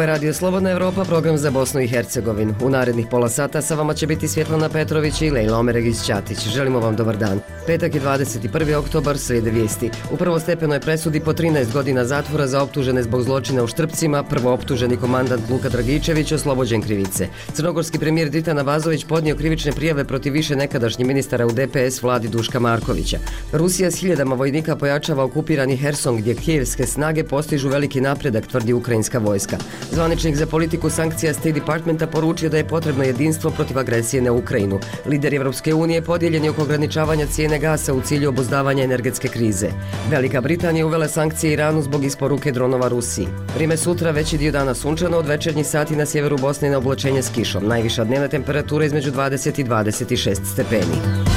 je Radio Slobodna Evropa, program za Bosnu i Hercegovinu. U narednih pola sata sa vama će biti Svjetlana Petrović i Lejla Omeregić-Ćatić. Želimo vam dobar dan. Petak je 21. oktobar, slijede vijesti. U prvostepenoj presudi po 13 godina zatvora za optužene zbog zločina u Štrpcima, prvooptuženi komandant Luka Dragičević oslobođen krivice. Crnogorski premijer Dritan Abazović podnio krivične prijave protiv više nekadašnjih ministara u DPS vladi Duška Markovića. Rusija s hiljadama vojnika pojačava okupirani Herson, gdje kijevske snage postižu veliki napredak, tvrdi ukrajinska vojska. Zvaničnik za politiku sankcija State Departmenta poručio da je potrebno jedinstvo protiv agresije na Ukrajinu. Lideri Evropske unije podijeljeni oko ograničavanja cijene gasa u cilju obuzdavanja energetske krize. Velika Britanija uvela sankcije Iranu zbog isporuke dronova Rusiji. Vrijeme sutra, veći dio dana sunčano, od večernjih sati na sjeveru Bosne na oblačenje s kišom. Najviša dnevna temperatura između 20 i 26 stepeni.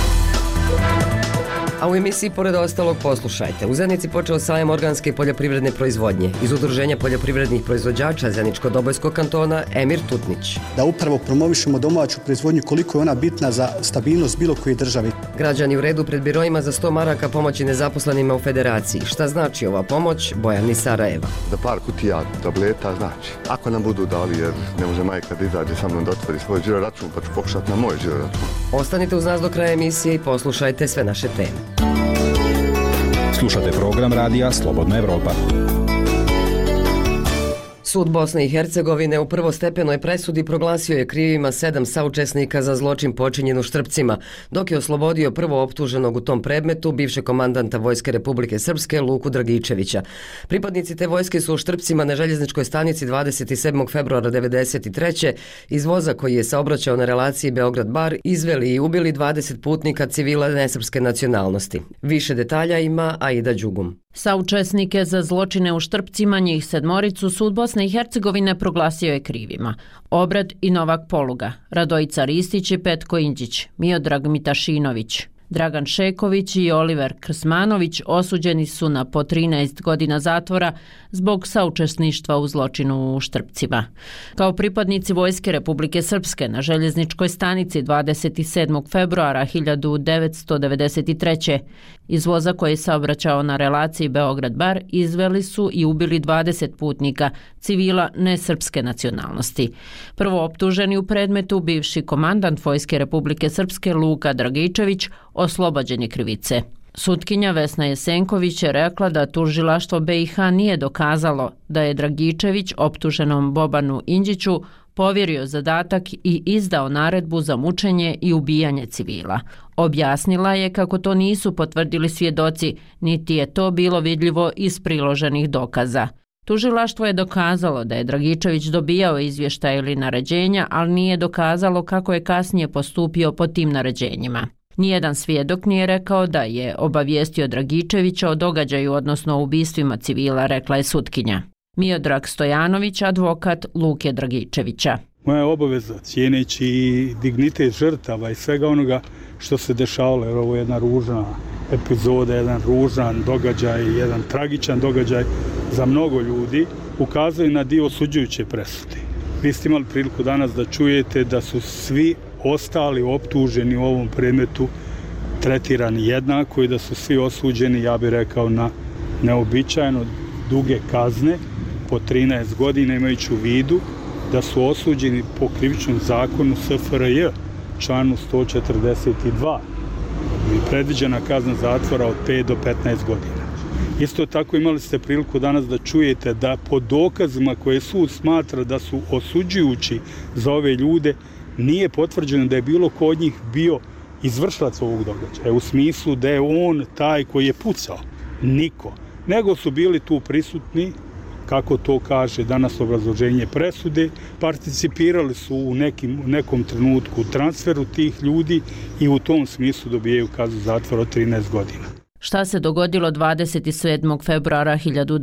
A u emisiji pored ostalog poslušajte. U Zenici počeo sajam organske i poljoprivredne proizvodnje. Iz Udruženja poljoprivrednih proizvođača Zeničko-Dobojskog kantona Emir Tutnić. Da upravo promovišemo domaću proizvodnju, koliko je ona bitna za stabilnost bilo koje države. Građani u redu pred biroima za 100 maraka pomoći nezaposlenima u Federaciji. Šta znači ova pomoć? Bojan iz Sarajeva. Za par kutija tableta znači. Ako nam budu dali, jer ne može majka da izađe sa mnom da otvori svoj žiro račun, pa ću pokušati na moj žiro račun. Ostanite uz nas do kraja emisije i poslušajte sve naše teme. Slušate program radija Slobodna Evropa. Sud Bosne i Hercegovine u prvostepenoj presudi proglasio je krivima 7 saučesnika za zločin počinjen u Štrpcima, dok je oslobodio prvo optuženog u tom predmetu bivšeg komandanta Vojske Republike Srpske Luku Dragičevića. Pripadnici te vojske su u Štrpcima na željezničkoj stanici 27. februara 1993. iz voza koji je saobraćao na relaciji Beograd-Bar izveli i ubili 20 putnika civila nesrpske nacionalnosti. Više detalja ima Aida Đugum. Saučesnike za zločine u Štrpcima, njih 7, sud Bosne i Hercegovine proglasio je krivima. Obrad i Novak Poluga, Radojica Ristić i Petko Indžić, Miodrag Mitašinović, Dragan Šeković i Oliver Krsmanović osuđeni su na po 13 godina zatvora zbog saučesništva u zločinu u Štrpcima. Kao pripadnici Vojske Republike Srpske na željezničkoj stanici 27. februara 1993. iz voza koji je saobraćao na relaciji Beograd-Bar izveli su i ubili 20 putnika civila nesrpske nacionalnosti. Prvo optuženi u predmetu bivši komandant Vojske Republike Srpske Luka Dragičević oslobođen je krivice. Sutkinja Vesna Jesenković je rekla da tužilaštvo BiH nije dokazalo da je Dragičević optuženom Bobanu Indžiću povjerio zadatak i izdao naredbu za mučenje i ubijanje civila. Objasnila je kako to nisu potvrdili svjedoci, niti je to bilo vidljivo iz priloženih dokaza. Tužilaštvo je dokazalo da je Dragičević dobijao izvještaj ili naređenja, ali nije dokazalo kako je kasnije postupio po tim naređenjima. Nijedan svjedok nije rekao da je obavijestio Dragičevića o događaju, odnosno ubistvima civila, rekla je sutkinja. Miodrag Stojanović, advokat Luke Dragičevića. Moja je obaveza, cijeneći dignitet žrtava i svega onoga što se dešavalo, jer ovo je jedna ružna epizoda, jedan ružan događaj, jedan tragičan događaj za mnogo ljudi, ukazuje na dio osuđujuće presude. Vi ste imali priliku danas da čujete da su svi ostali optuženi u ovom predmetu tretirani jednako i da su svi osuđeni, ja bih rekao, na neobičajno duge kazne po 13 godina, imajući u vidu da su osuđeni po krivičnom zakonu SFRJ, članu 142. I predviđena kazna zatvora od 5 do 15 godina. Isto tako imali ste priliku danas da čujete da po dokazima koje sud smatra da su osuđujući za ove ljude, nije potvrđeno da je bilo ko od njih bio izvršilac ovog događaja, u smislu da je on taj koji je pucao. Niko. Nego su bili tu prisutni, kako to kaže danas obrazloženje presude, participirali su u nekom trenutku u transferu tih ljudi i u tom smislu dobijaju kaznu zatvora od 13 godina. Šta se dogodilo 27. februara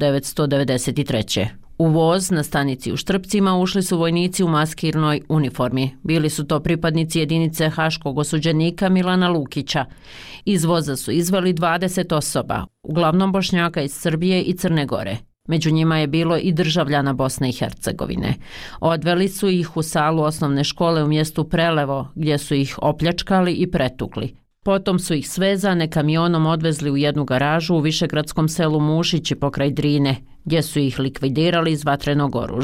1993. U voz na stanici u Štrpcima ušli su vojnici u maskirnoj uniformi. Bili su to pripadnici jedinice haškog osuđenika Milana Lukića. Iz voza su izveli 20 osoba, uglavnom Bošnjaka iz Srbije i Crne Gore. Među njima je bilo i državljana Bosne i Hercegovine. Odveli su ih u salu osnovne škole u mjestu Prelevo, gdje su ih opljačkali i pretukli. Potom su ih svezane kamionom odvezli u jednu garažu u višegradskom selu Mušići pokraj Drine, gdje su ih likvidirali iz vatrenog oružja.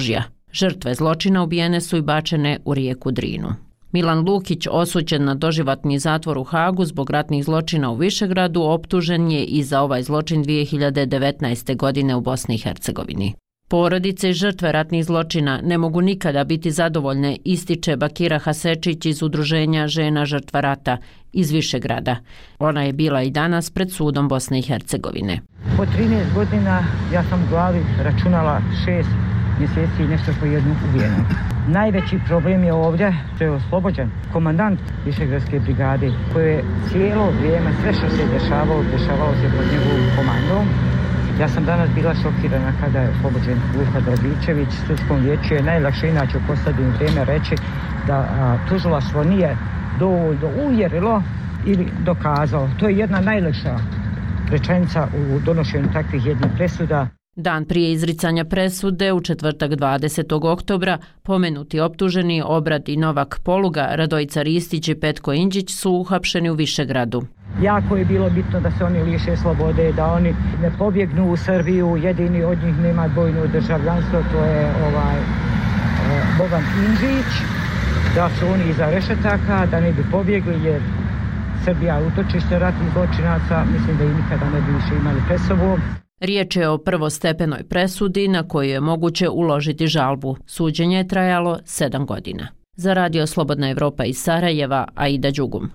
Žrtve zločina ubijene su i bačene u rijeku Drinu. Milan Lukić, osuđen na doživotni zatvor u Hagu zbog ratnih zločina u Višegradu, optužen je i za ovaj zločin 2019. godine u Bosni i Hercegovini. Porodice i žrtve ratnih zločina ne mogu nikada biti zadovoljne, ističe Bakira Hasečić iz Udruženja žena žrtva rata iz Višegrada. Ona je bila i danas pred sudom Bosne i Hercegovine. Od 13 godina ja sam u glavi računala 6 mjeseci i nešto po jednu ubijenu. Najveći problem je ovdje što je oslobođen komandant Višegradske brigade koji je cijelo vrijeme sve što se dešavalo se pod njegovom komandom. Ja sam danas bila šokirana kada je oslobođen Luka Dragičević. Sudskom vijeću je najlakše inače u posljednje vrijeme reći da tužilaštvo nije dovoljno uvjerilo ili dokazalo. To je jedna najlakša rečenica u donošenju takvih jednih presuda. Dan prije izricanja presude, u četvrtak 20. oktobra, pomenuti optuženi Obrad i Novak Poluga, Radojica Ristić i Petko Inđić su uhapšeni u Višegradu. Jako je bilo bitno da se oni liše slobode, da oni ne pobjegnu u Srbiju, jedini od njih nema dvojno državljanstvo, to je Boban Inđić, da su oni iza rešetaka, da ne bi pobjegli jer Srbija je utočište ratnih zločinaca, mislim da i nikada ne bi više imali pred sobom. Riječ je o prvostepenoj presudi na koju je moguće uložiti žalbu. Suđenje je trajalo 7 godina. Za Radio Slobodna Evropa iz Sarajeva, Aida Đugum.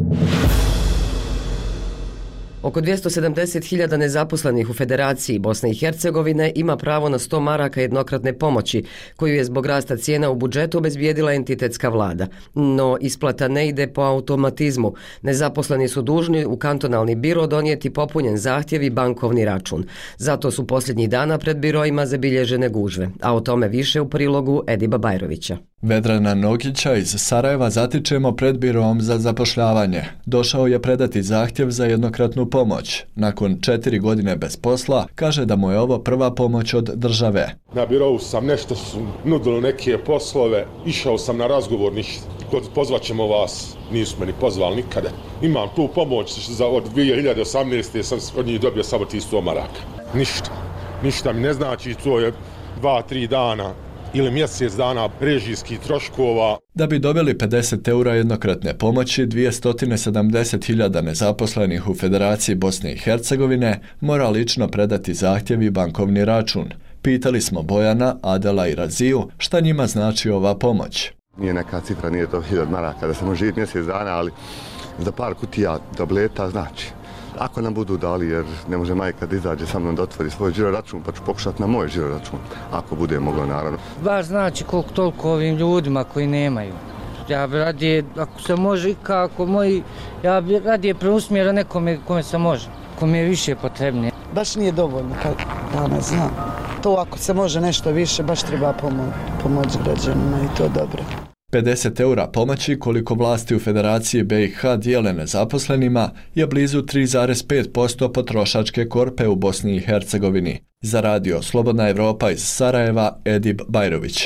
Oko 270.000 nezaposlenih u Federaciji Bosne i Hercegovine ima pravo na 100 maraka jednokratne pomoći, koju je zbog rasta cijena u budžetu obezbijedila entitetska vlada. No, isplata ne ide po automatizmu. Nezaposleni su dužni u kantonalni biro donijeti popunjen zahtjev i bankovni račun. Zato su posljednjih dana pred biroima zabilježene gužve. A o tome više u prilogu Ediba Bajrovića. Vedrana Nogića iz Sarajeva zatičemo pred birom za zapošljavanje. Došao je predati zahtjev za jednokratnu pomoć. Nakon 4 godine bez posla, kaže da mu je ovo prva pomoć od države. Na birovu sam nešto su nudili neke poslove, išao sam na razgovor, pozvat ćemo vas, nisu me ni pozvali nikada. Imam tu pomoć od 2018. sam od njih dobio samo 100 maraka. Ništa mi ne znači, to je 2-3 dana ili mjesec dana režijskih troškova. Da bi dobili 50 eura jednokratne pomoći, 270.000 nezaposlenih u Federaciji Bosne i Hercegovine mora lično predati zahtjev i bankovni račun. Pitali smo Bojana, Adela i Raziju šta njima znači ova pomoć. Nije neka cifra, nije to 1000 maraka da se može živjeti mjesec dana, ali za par kutija tableta znači. Ako nam budu dali, jer ne može majka da izađe sa mnom da otvori svoj žiro račun, pa ću pokušati na moj žiro račun, ako bude moglo naravno. Baš znači koliko toliko ovim ljudima koji nemaju. Ja bi radije, ako se može i kako ja bi radije preusmjerao nekome kome se može, kome je više potrebnije. Baš nije dovoljno, danas znam. To ako se može nešto više, baš treba pomoći građanima i to dobro. 50 eura pomoći koliko vlasti u Federaciji BiH dijele nezaposlenima je blizu 3,5% potrošačke korpe u Bosni i Hercegovini. Za Radio Slobodna Evropa iz Sarajeva, Edib Bajrović.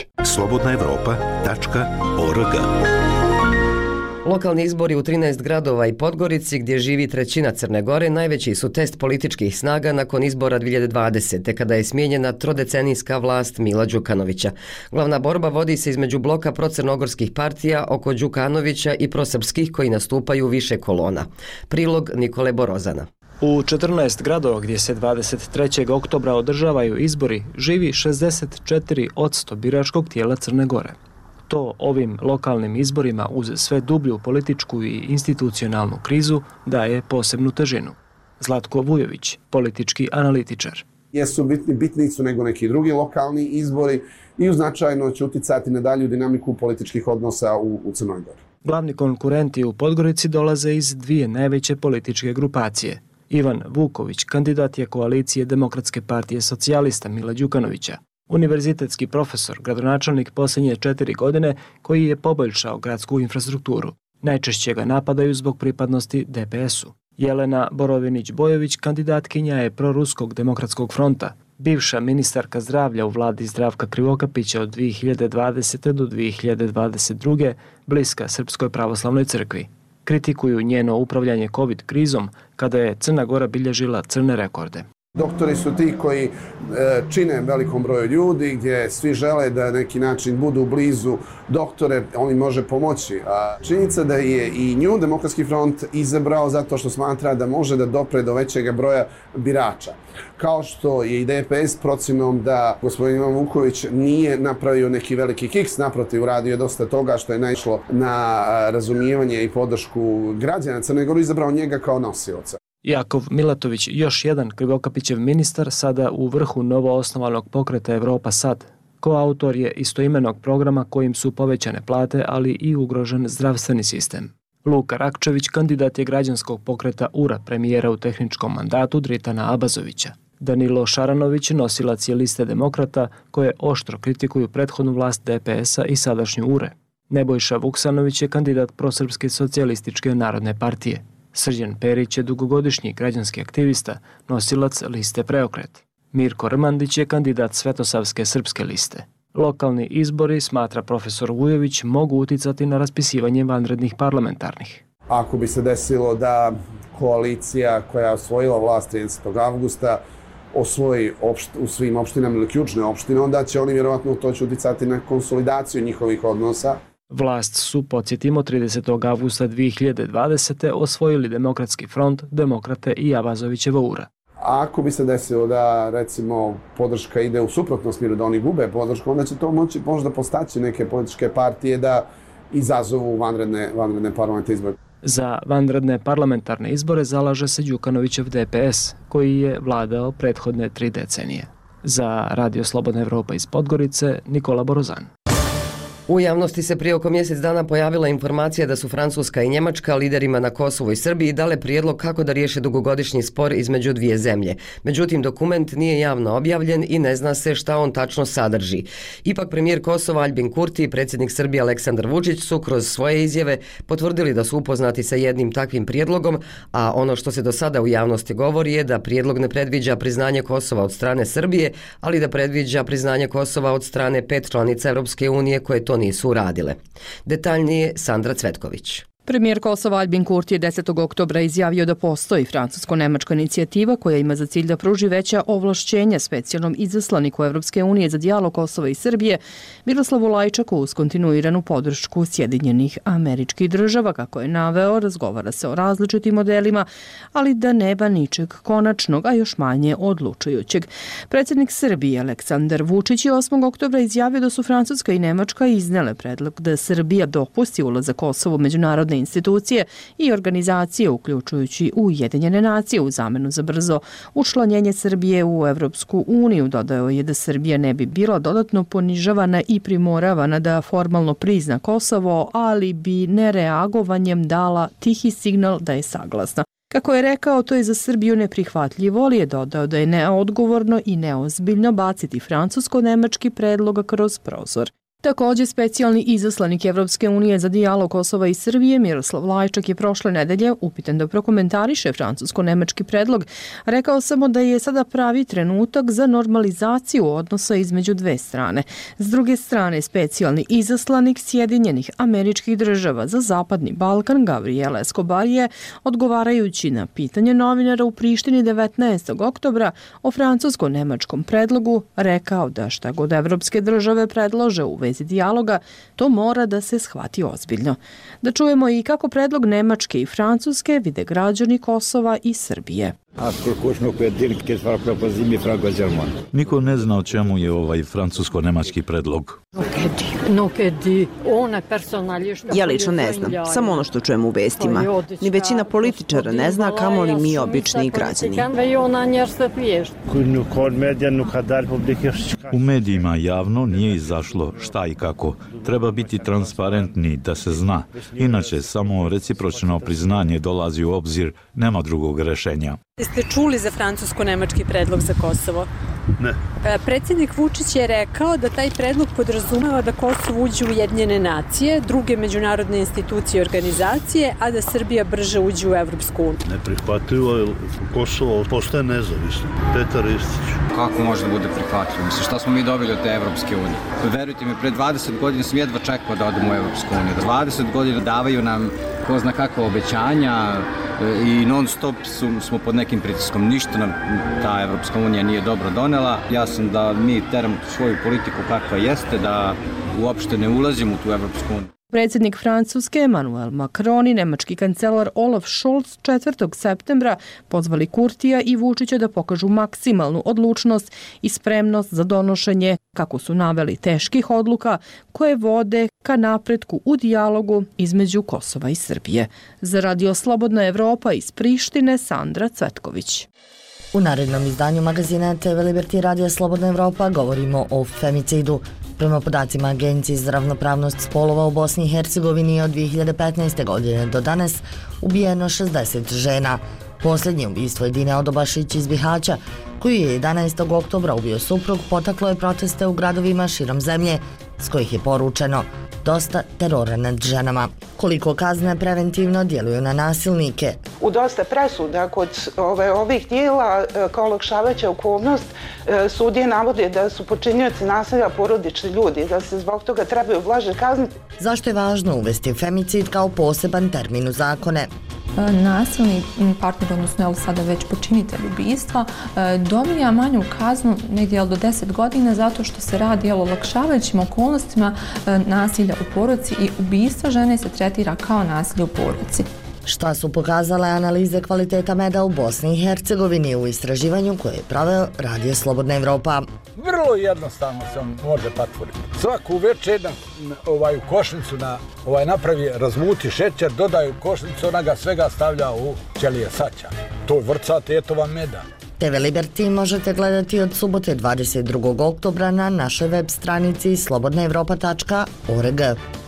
slobodnaevropa.org. Lokalni izbori u 13 gradova i Podgorici, gdje živi trećina Crne Gore, najveći su test političkih snaga nakon izbora 2020. kada je smijenjena trodecenijska vlast Mila Đukanovića. Glavna borba vodi se između bloka procrnogorskih partija oko Đukanovića i prosrpskih koji nastupaju više kolona. Prilog Nikole Borozana. U 14 gradova gdje se 23. oktobra održavaju izbori živi 64% biračkog tijela Crne Gore. To ovim lokalnim izborima uz sve dublju političku i institucionalnu krizu daje posebnu težinu. Zlatko Vujović, politički analitičar. Jesu bitniji su nego neki drugi lokalni izbori i značajno će uticati na dalju dinamiku političkih odnosa u Crnoj Gori. Glavni konkurenti u Podgorici dolaze iz dvije najveće političke grupacije. Ivan Vuković, kandidat je koalicije Demokratske partije socijalista Mila Đukanovića. Univerzitetski profesor, gradonačelnik posljednje 4 godine koji je poboljšao gradsku infrastrukturu. Najčešće ga napadaju zbog pripadnosti DPS-u. Jelena Borovinić-Bojović, kandidatkinja je proruskog demokratskog fronta, bivša ministarka zdravlja u vladi Zdravka Krivokapića od 2020. do 2022. bliska Srpskoj pravoslavnoj crkvi. Kritikuju njeno upravljanje COVID krizom kada je Crna Gora bilježila crne rekorde. Doktori su ti koji čine velikom broju ljudi, gdje svi žele da na neki način budu blizu doktore, on im može pomoći. A činjenica da je i nju Demokratski front izabrao zato što smatra da može da dopre do većeg broja birača. Kao što je i DPS procjenom da gospodin Ivan Vuković nije napravio neki veliki kiks, naprotiv, uradio je dosta toga što je naišlo na razumijevanje i podršku građana Crne Gore, izabrao njega kao nosioca. Jakov Milatović, još jedan Krivokapićev ministar, sada u vrhu novoosnovanog pokreta Evropa Sad. Koautor je istoimenog programa kojim su povećane plate, ali i ugrožen zdravstveni sistem. Luka Rakčević kandidat je građanskog pokreta URA, premijera u tehničkom mandatu Dritana Abazovića. Danilo Šaranović nosilac je liste demokrata koje oštro kritikuju prethodnu vlast DPS-a i sadašnju URE. Nebojša Vuksanović je kandidat Prosrpske socijalističke narodne partije. Srđan Perić je dugogodišnji građanski aktivista, nosilac liste Preokret. Mirko Rmandić je kandidat Svetosavske srpske liste. Lokalni izbori, smatra profesor Vujović, mogu uticati na raspisivanje vanrednih parlamentarnih. Ako bi se desilo da koalicija koja je osvojila vlast 30. avgusta osvoji u svim opštinama ili ključne opštine, onda će oni vjerovatno to će uticati na konsolidaciju njihovih odnosa. Vlast su, podsjetimo, 30. avgusta 2020. osvojili Demokratski front, Demokrate i Abazovićeva URA. Ako bi se desilo da, recimo, podrška ide u suprotnom smjeru, da oni gube podršku, onda će to moći možda postaći neke političke partije da izazovu vanredne parlamentarne izbore. Za vanredne parlamentarne izbore zalaže se Đukanovićev DPS, koji je vladao prethodne 3 decenije. Za Radio Slobodna Evropa iz Podgorice, Nikola Borozan. U javnosti se prije oko mjesec dana pojavila informacija da su Francuska i Njemačka liderima na Kosovu i Srbiji dale prijedlog kako da riješe dugogodišnji spor između dvije zemlje. Međutim, dokument nije javno objavljen i ne zna se šta on tačno sadrži. Ipak premijer Kosova Aljbin Kurti i predsjednik Srbije Aleksandar Vučić su kroz svoje izjave potvrdili da su upoznati sa jednim takvim prijedlogom, a ono što se do sada u javnosti govori je da prijedlog ne predviđa priznanje Kosova od strane Srbije, ali da predviđa priznanje Kosova od strane 5 članica Europske unije koje to nisu uradile. Detaljnije Sandra Cvetković. Premijer Kosova Aljbin Kurti je 10. oktobra izjavio da postoji francusko-nemačka inicijativa koja ima za cilj da pruži veća ovlašćenja specijalnom izaslaniku Evropske unije za dijalog Kosova i Srbije Miroslavu Lajčaku uz kontinuiranu podršku Sjedinjenih Američkih Država. Kako je naveo, razgovara se o različitim modelima, ali da nema ničeg konačnog, a još manje odlučujućeg. Predsjednik Srbije Aleksandar Vučić je 8. oktobra izjavio da su Francuska i Nemačka iznele predlog da Srbija dopusti ulazak Kosova u međunarodne institucije i organizacije, uključujući Ujedinjene nacije, u zamenu za brzo učlanjenje Srbije u Evropsku uniju. Dodao je da Srbija ne bi bila dodatno ponižavana i primoravana da formalno prizna Kosovo, ali bi nereagovanjem dala tihi signal da je saglasna. Kako je rekao, to je za Srbiju neprihvatljivo, ali je dodao da je neodgovorno i neozbiljno baciti francusko-nemački predlog kroz prozor. Također, specijalni izaslanik Evropske unije za dijalog Kosova i Srbije Miroslav Lajčak je prošle nedelje upitan da prokomentariše francusko-nemački predlog. Rekao samo da je sada pravi trenutak za normalizaciju odnosa između dve strane. S druge strane, specijalni izaslanik Sjedinjenih Američkih Država za Zapadni Balkan Gabriela Escobar je, odgovarajući na pitanje novinara u Prištini 19. oktobra o francusko-nemačkom predlogu, rekao da šta god evropske države predlože u vezi dijaloga, to mora da se shvati ozbiljno. Da čujemo i kako predlog Nemačke i Francuske vide građani Kosova i Srbije. Niko ne zna o čemu je ovaj francusko-nemački predlog. Ja lično ne znam, samo ono što čujem u vestima. Ni većina političara ne zna, kamoli mi obični građani. U medijima javno nije izašlo šta i kako. Treba biti transparentni da se zna. Inače, samo recipročno priznanje dolazi u obzir, nema drugog rešenja. Jeste čuli za francusko-nemački predlog za Kosovo? Ne. Predsjednik Vučić je rekao da taj predlog podrazumeva da Kosovo uđe u Ujedinjene nacije, druge međunarodne institucije i organizacije, a da Srbija brže uđe u Evropsku uniju. Neprihvatljivo je Kosovo postaje nezavisno. Petar Ristić. Kako može da bude prihvatljivo? Mislim, šta smo mi dobili od te Evropske unije? Verujte mi, pre 20 godina sam jedva čekao da odem u Evropsku uniju. 20 godina davaju nam ko zna kakva obećanja i non stop smo pod nekim pritiskom. Ništa nam ta Evropska unija nije dobro donela. Ja sam da mi teramo svoju politiku kakva jeste, da uopšte ne ulazimo u tu Evropsku uniju. Predsjednik Francuske Emmanuel Macron i nemački kancelar Olaf Scholz 4. septembra pozvali Kurtija i Vučića da pokažu maksimalnu odlučnost i spremnost za donošenje, kako su naveli, teških odluka koje vode ka napretku u dijalogu između Kosova i Srbije. Za Radio Slobodna Evropa iz Prištine, Sandra Cvetković. U narednom izdanju magazina TV Liberty Radio Slobodna Evropa govorimo o femicidu. Prema podacima Agencije za ravnopravnost spolova u Bosni i Hercegovini od 2015. godine do danas ubijeno 60 žena. Posljednje ubistvo Edine Odobašić iz Bihaća, koju je 11. oktobra ubio suprug, potaklo je proteste u gradovima širom zemlje, s kojih je poručeno dosta terora nad ženama. Koliko kazne preventivno djeluju na nasilnike? U dosta presuda kod ovih dijela kao olakšavajuća okolnost sudije navode da su počinioci nasilja porodični ljudi, da se zbog toga trebaju blaže kazniti. Zašto je važno uvesti femicid kao poseban termin u zakone? Nasilni partner, odnosno evo sada već počinitelj ubistva, dobija manju kaznu negdje do 10 godina zato što se radi o olakšavajućim okolnostima nasilja u porodici i ubistva žene se tretira kao nasilje u porodici. Šta su pokazale analize kvaliteta meda u Bosni i Hercegovini u istraživanju koje je praveo Radio Slobodna Evropa? Vrlo jednostavno se može patvoriti. Svaku večer u košnicu napravi, razmuti šećer, dodaju košnicu, ona ga svega stavlja u ćelije saća. To je vrcat etova meda. TV Liberty možete gledati od subote 22. oktobra na našoj web stranici slobodnaevropa.org.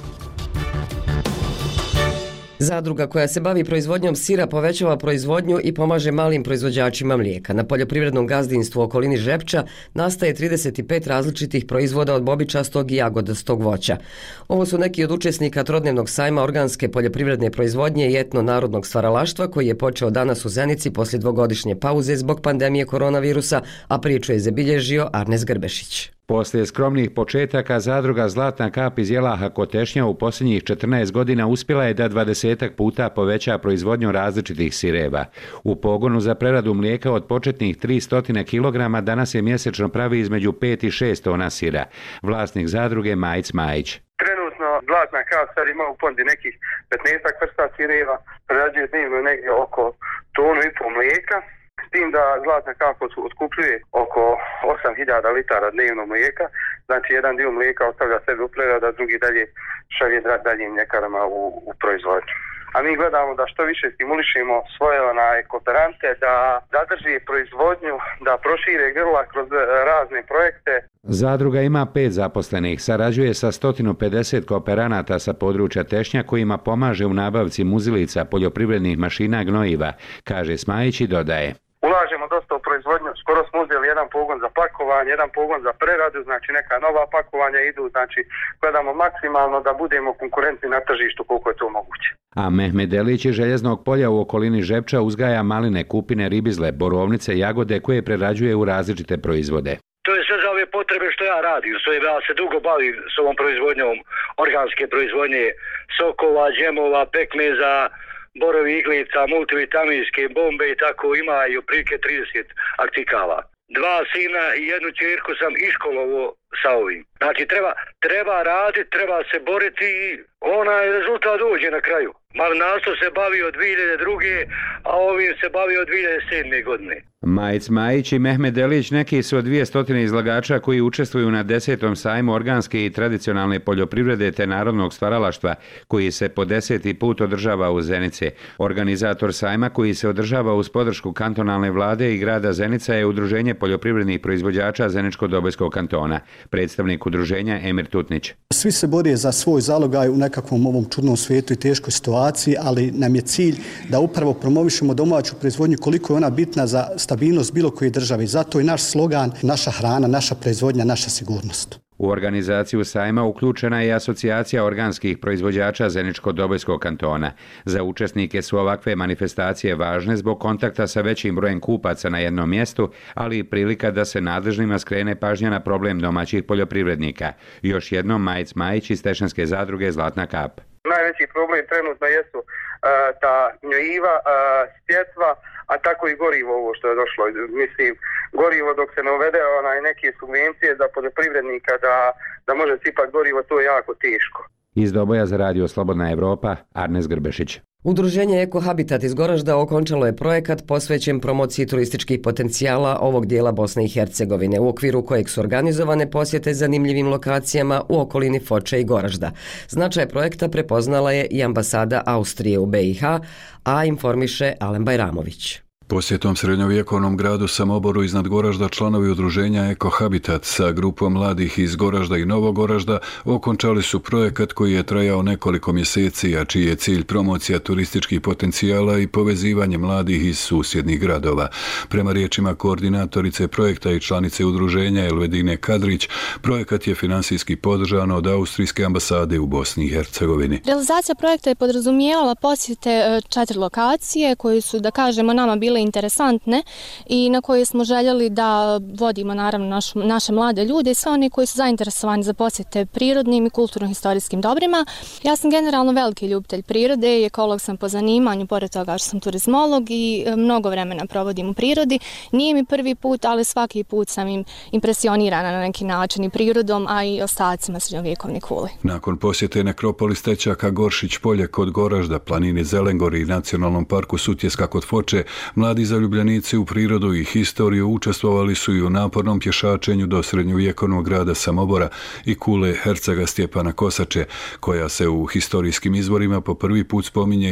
Zadruga koja se bavi proizvodnjom sira povećava proizvodnju i pomaže malim proizvođačima mlijeka. Na poljoprivrednom gazdinstvu u okolini Žepča nastaje 35 različitih proizvoda od bobičastog i jagodastog voća. Ovo su neki od učesnika trodnevnog sajma organske poljoprivredne proizvodnje i etno-narodnog stvaralaštva koji je počeo danas u Zenici poslije dvogodišnje pauze zbog pandemije koronavirusa, a priču je zabilježio Arnes Grbešić. Poslije skromnih početaka, zadruga Zlatna kap iz Jelaha kod Tešnja u posljednjih 14 godina uspjela je da 20 puta poveća proizvodnju različitih sireva. U pogonu za preradu mlijeka od početnih 300 kg danas je mjesečno pravi između 5 i 6 tona sira. Vlasnik zadruge Majic Majić. Trenutno Zlatna kap sad ima u pondi nekih 15 vrsta sireva, prerađuje dnevno negdje oko tonu i pol mlijeka. S tim da Zlatna kap otkupljuje oko 8000 litara dnevno mlijeka, znači jedan dio mlijeka ostavlja sebi u preradu, a drugi dalje šalje daljim mljekarama u proizvodnju. A mi gledamo da što više stimulišemo svoje kooperante, da zadrži proizvodnju, da prošire grla kroz razne projekte. Zadruga ima 5 zaposlenih, sarađuje sa 150 kooperanata sa područja Tešnja kojima pomaže u nabavci muzilica, poljoprivrednih mašina, gnojiva, kaže Smajić i dodaje. Ulažemo dosta u proizvodnju, skoro smo uzeli jedan pogon za pakovanje, jedan pogon za preradu, znači neka nova pakovanja idu, znači gledamo maksimalno da budemo konkurentni na tržištu koliko je to moguće. A Mehmed Delić iz Željeznog polja u okolini Žepča uzgaja maline, kupine, ribizle, borovnice, jagode koje prerađuje u različite proizvode. To je sve za ove potrebe što ja radim, ja se dugo bavim s ovom proizvodnjom, organske proizvodnje, sokova, džemova, pekmeza, borovi iglica, multivitaminske bombe i tako ima i otprilike 30 artikala. 2 sina i 1 ćerku sam iškolovo sa ovim. Znači treba raditi, treba se boriti i onaj rezultat dođe na kraju. Malinarstvo se bavi od 2002. a ovim se bavi od 2007. godine. Majic Majić i Mehmed Delić neki su od 200 izlagača koji učestvuju na 10. sajmu organske i tradicionalne poljoprivrede te narodnog stvaralaštva koji se po 10. put održava u Zenici. Organizator sajma koji se održava uz podršku kantonalne vlade i grada Zenica je Udruženje poljoprivrednih proizvođača Zeničko-Dobojskog kantona. Predstavnik udruženja Emir Tutnić. Svi se bore za svoj zalogaj u nekakvom ovom čudnom svijetu i teškoj situaciji, ali nam je cilj da upravo promovišemo domaću proizvodnju koliko je ona bitna za stabilnost bilo koje države. Zato je naš slogan, naša hrana, naša proizvodnja, naša sigurnost. U organizaciju sajma uključena je asocijacija organskih proizvođača Zeničko-Dobojskog kantona. Za učesnike su ovakve manifestacije važne zbog kontakta sa većim brojem kupaca na jednom mjestu, ali i prilika da se nadležnima skrene pažnja na problem domaćih poljoprivrednika. Još jednom Majic Majić iz Tešanske zadruge Zlatna kap. Najveći problem trenutno jesu ta gnjojiva, sjetva, a tako i gorivo ovo što je došlo. Mislim, gorivo dok se ne uvede neke subvencije za poljoprivrednika da može sipati gorivo, to je jako teško. Iz Doboja za radio Slobodna Evropa, Arnes Grbešić. Udruženje Eko Habitat iz Goražda okončalo je projekat posvećen promociji turističkih potencijala ovog dijela Bosne i Hercegovine, u okviru kojeg su organizovane posjete zanimljivim lokacijama u okolini Foče i Goražda. Značaj projekta prepoznala je i ambasada Austrije u BiH, a informiše Alen Bajramović. Posjetom srednjovjekovnom gradu Samoboru iznad Goražda članovi udruženja Eko Habitat sa grupom mladih iz Goražda i Novogoražda okončali su projekat koji je trajao nekoliko mjeseci, a čiji je cilj promocija turističkih potencijala i povezivanje mladih iz susjednih gradova. Prema riječima koordinatorice projekta i članice udruženja Elvedine Kadrić, projekat je finansijski podržan od Austrijske ambasade u Bosni i Hercegovini. Realizacija projekta je podrazumijevala posjete 4 lokacije koje su, da kažemo, nama bile interesantne i na koje smo željeli da vodimo naravno naše mlade ljude i sve oni koji su zainteresovani za posjete prirodnim i kulturno-historijskim dobrima. Ja sam generalno veliki ljubitelj prirode i ekolog sam po zanimanju, pored toga što sam turizmolog i mnogo vremena provodim u prirodi. Nije mi prvi put, ali svaki put sam im impresionirana na neki način i prirodom, a i ostacima srednjovjekovne kule. Nakon posjete nekropoli Stećaka Goršić polje kod Goražda, planini Zelengori i nacionalnom parku Sutjeska kod Foče, mladi zaljubljenici u prirodu i historiju učestvovali su i u napornom pješačenju do srednjovjekovnog grada Samobora i kule Hercega Stjepana Kosače, koja se u historijskim izvorima po prvi put spominje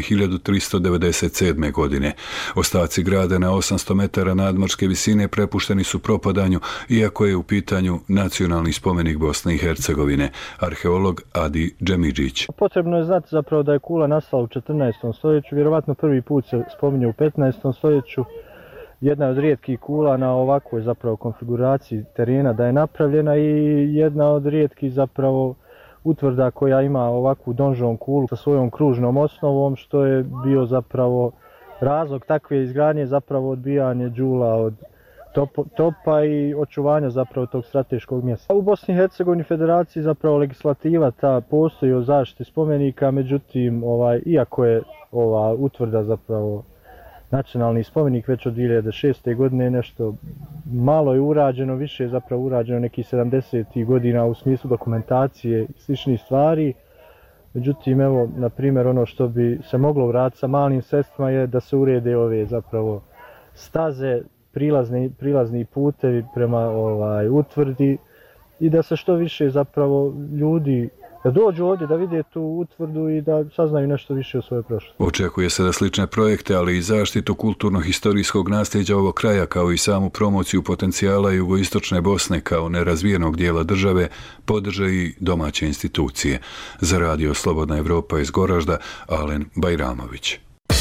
1397. godine. Ostaci grada na 800 metara nadmorske visine prepušteni su propadanju, iako je u pitanju nacionalni spomenik Bosne i Hercegovine. Arheolog Adi Džemidžić. Potrebno je znati zapravo da je kula nastala u 14. stoljeću, vjerovatno prvi put se spominje u 15. stoljeću. Jedna od rijetkih kula na ovakvoj zapravo konfiguraciji terena da je napravljena i jedna od rijetkih zapravo utvrda koja ima ovakvu donžon kulu sa svojom kružnom osnovom, što je bio zapravo razlog takve izgradnje, zapravo odbijanje đula od topa i očuvanja zapravo tog strateškog mjesta. U Bosni i Hercegovini federaciji zapravo legislativa ta postoji o zaštiti spomenika, međutim iako je ova utvrda zapravo nacionalni spomenik već od 2006. godine, nešto malo je urađeno, više je zapravo urađeno nekih 70. godina u smislu dokumentacije i sličnih stvari. Međutim, evo, na primjer, ono što bi se moglo uraditi sa malim sredstvima je da se urede ove zapravo staze, prilazni putevi prema utvrdi i da se što više zapravo ljudi da dođu ovdje da vide tu utvrdu i da saznaju nešto više o svojoj prošlosti. Očekuje se da slične projekte, ali i zaštitu kulturno-historijskog nasljeđa ovog kraja, kao i samu promociju potencijala jugoistočne Bosne kao nerazvijenog dijela države, podrže i domaće institucije. Za radio Slobodna Evropa iz Goražda, Alen Bajramović.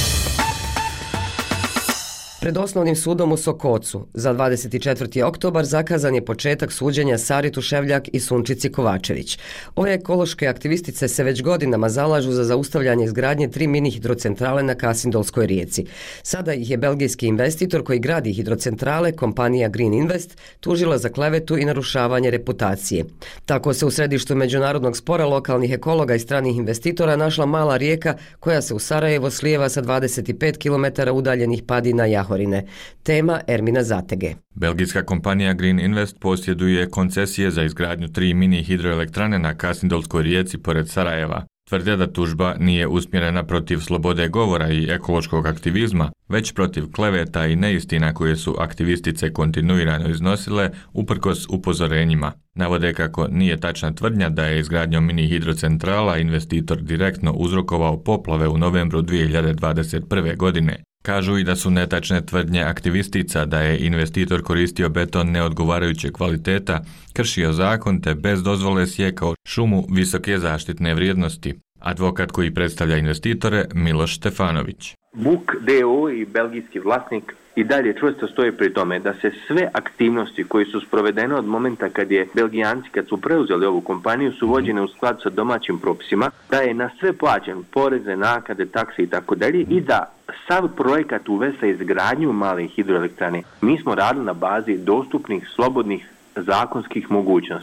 Pred osnovnim sudom u Sokocu za 24. oktobar zakazan je početak suđenja Saritu Ševljak i Sunčici Kovačević. Ove ekološke aktivistice se već godinama zalažu za zaustavljanje izgradnje 3 mini hidrocentrale na Kasindolskoj rijeci. Sada ih je belgijski investitor koji gradi hidrocentrale, kompanija Green Invest, tužila za klevetu i narušavanje reputacije. Tako se u središtu međunarodnog spora lokalnih ekologa i stranih investitora našla mala rijeka koja se u Sarajevo slijeva sa 25 km udaljenih padina Jahorine. Tema Ermina Zatege. Belgijska kompanija Green Invest posjeduje koncesije za izgradnju 3 mini hidroelektrane na Kasindolskoj rijeci pored Sarajeva. Tvrde da tužba nije usmjerena protiv slobode govora i ekološkog aktivizma, već protiv kleveta i neistina koje su aktivistice kontinuirano iznosile uprkos upozorenjima. Navode kako nije tačna tvrdnja da je izgradnjom mini hidrocentrala investitor direktno uzrokovao poplave u novembru 2021. godine. Kažu i da su netačne tvrdnje aktivistica da je investitor koristio beton neodgovarajuće kvaliteta, kršio zakon te bez dozvole sjekao šumu visoke zaštitne vrijednosti. Advokat koji predstavlja investitore Miloš Štefanović. Buk DO i belgijski vlasnik i dalje čvrsto stoje pri tome da se sve aktivnosti koje su sprovedene od momenta kad je Belgijanci, kad su preuzeli ovu kompaniju, su vođene u skladu sa domaćim propisima, da je na sve plaćen poreze, naknade, takse i tako dalje i da sav projekat uvesa izgradnju male hidroelektrane. Mi smo radili na bazi dostupnih, slobodnih zakonskih mogućnosti.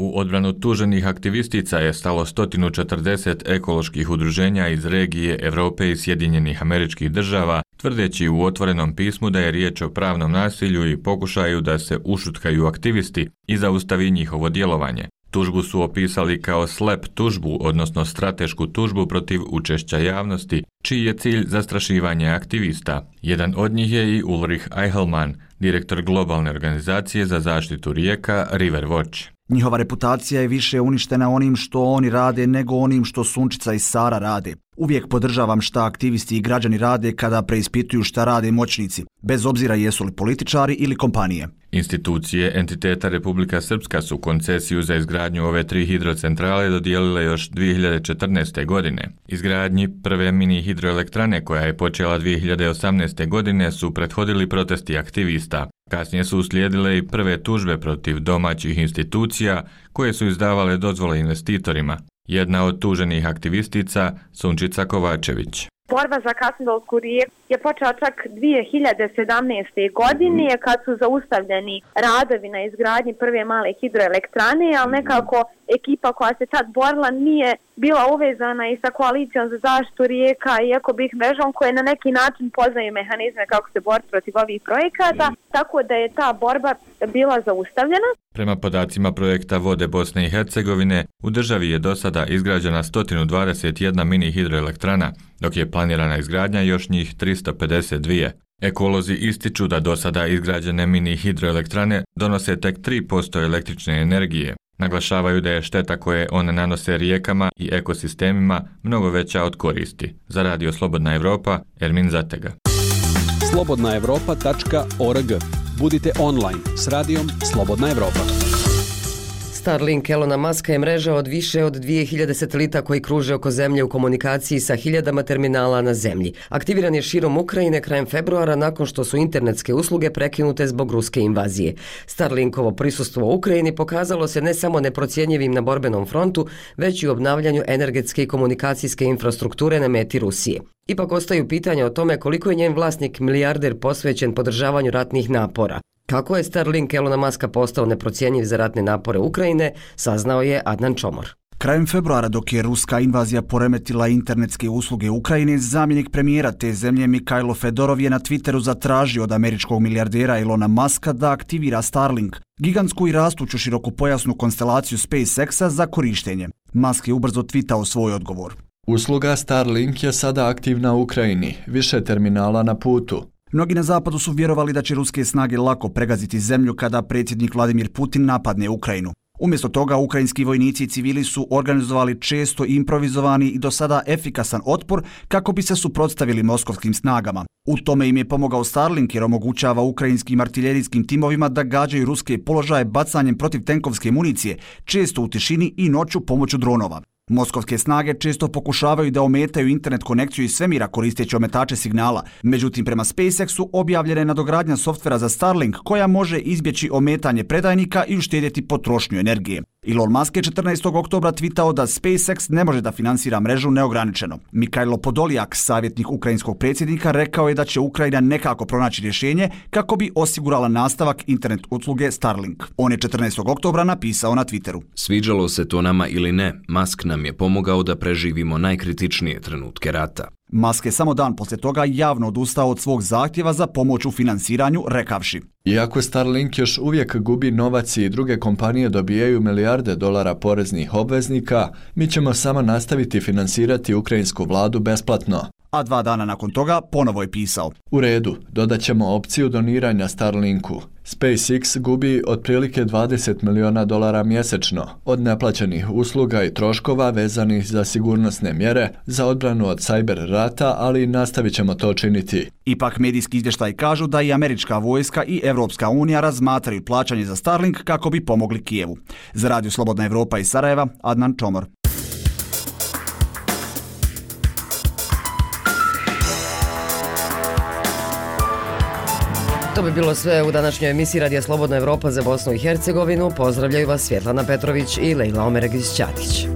U odbranu tuženih aktivistica je stalo 140 ekoloških udruženja iz regije Evrope i Sjedinjenih Američkih Država, tvrdeći u otvorenom pismu da je riječ o pravnom nasilju i pokušaju da se ušutkaju aktivisti i zaustavi njihovo djelovanje. Tužbu su opisali kao slep tužbu, odnosno stratešku tužbu protiv učešća javnosti, čiji je cilj zastrašivanje aktivista. Jedan od njih je i Ulrich Eichelmann, direktor globalne organizacije za zaštitu rijeka River Watch. Njihova reputacija je više uništena onim što oni rade nego onim što Sunčica i Sara rade. Uvijek podržavam šta aktivisti i građani rade kada preispituju šta rade moćnici, bez obzira jesu li političari ili kompanije. Institucije entiteta Republika Srpska su koncesiju za izgradnju ove 3 hidrocentrale dodijelile još 2014. godine. Izgradnji prve mini hidroelektrane koja je počela 2018. godine su prethodili protesti aktivista. Kasnije su uslijedile i prve tužbe protiv domaćih institucija koje su izdavale dozvole investitorima. Jedna od tuženih aktivistica, Sunčica Kovačević. Borba za Kasindolsku rijeku je počela čak 2017. godine kad su zaustavljeni radovi na izgradnji prve male hidroelektrane, ali nekako ekipa koja se tad borila nije bila uvezana i sa koalicijom za zaštitu rijeka i ekobih mrežom koje na neki način poznaju mehanizme kako se boriti protiv ovih projekata, tako da je ta borba bila zaustavljena. Prema podacima projekta Vode Bosne i Hercegovine, u državi je do sada izgrađena 121 mini hidroelektrana, dok je planirana izgradnja još njih 352. Ekolozi ističu da do sada izgrađene mini hidroelektrane donose tek 3% električne energije. Naglašavaju da je šteta koje one nanose rijekama i ekosistemima mnogo veća od koristi. Za Radio Slobodna Evropa, Ermin Zatega. slobodnaevropa.org. Budite online s radijom Slobodna Evropa. Starlink Elona Muska je mreža od više od 2000 satelita koji kruže oko zemlje u komunikaciji sa hiljadama terminala na zemlji. Aktiviran je širom Ukrajine krajem februara nakon što su internetske usluge prekinute zbog ruske invazije. Starlinkovo prisustvo u Ukrajini pokazalo se ne samo neprocjenjivim na borbenom frontu, već i u obnavljanju energetske i komunikacijske infrastrukture na meti Rusije. Ipak ostaju pitanja o tome koliko je njen vlasnik milijarder posvećen podržavanju ratnih napora. Kako je Starlink Elona Muska postao neprocjenjiv za ratne napore Ukrajine, saznao je Adnan Čomor. Krajem februara, dok je ruska invazija poremetila internetske usluge Ukrajine, zamjenik premijera te zemlje Mikhailo Fedorov je na Twitteru zatražio od američkog milijardera Elona Muska da aktivira Starlink, gigantsku i rastuću širokopojasnu konstelaciju SpaceX-a za korištenje. Musk je ubrzo twitao svoj odgovor. Usluga Starlink je sada aktivna u Ukrajini, više terminala na putu. Mnogi na zapadu su vjerovali da će ruske snage lako pregaziti zemlju kada predsjednik Vladimir Putin napadne Ukrajinu. Umjesto toga, ukrajinski vojnici i civili su organizovali često improvizovani i do sada efikasan otpor kako bi se suprotstavili moskovskim snagama. U tome im je pomogao Starlink jer omogućava ukrajinskim artiljerijskim timovima da gađaju ruske položaje bacanjem protivtenkovske municije, često u tišini i noću pomoću dronova. Moskovske snage često pokušavaju da ometaju internet konekciju iz svemira koristeći ometače signala. Međutim, prema SpaceX-u objavljena je nadogradnja softvera za Starlink koja može izbjeći ometanje predajnika i uštedjeti potrošnju energije. Elon Musk je 14. oktobra tvitao da SpaceX ne može da finansira mrežu neograničeno. Mikhailo Podoljak, savjetnik ukrajinskog predsjednika, rekao je da će Ukrajina nekako pronaći rješenje kako bi osigurala nastavak internet usluge Starlink. On je 14. oktobra napisao na Twitteru. Sviđalo se to nama ili ne, Musk nam je pomogao da preživimo najkritičnije trenutke rata. Musk je samo dan poslije toga javno odustao od svog zahtjeva za pomoć u finansiranju, rekavši: Iako Starlink još uvijek gubi novac i druge kompanije dobijaju milijarde dolara poreznih obveznika, mi ćemo samo nastaviti finansirati ukrajinsku vladu besplatno. A 2 dana nakon toga ponovo je pisao: U redu, dodat ćemo opciju doniranja Starlinku. SpaceX gubi otprilike $20 milijuna mjesečno od neplaćenih usluga i troškova vezanih za sigurnosne mjere za odbranu od cyber rata, ali nastavit ćemo to činiti. Ipak medijski izvještaji kažu da i američka vojska i Evropska unija razmatraju plaćanje za Starlink kako bi pomogli Kijevu. Za Radio Slobodna Evropa iz Sarajeva, Adnan Čomor. To bi bilo sve u današnjoj emisiji Radija Slobodna Evropa za Bosnu i Hercegovinu. Pozdravljaju vas Svjetlana Petrović i Lejla Omeregić-Ćatić.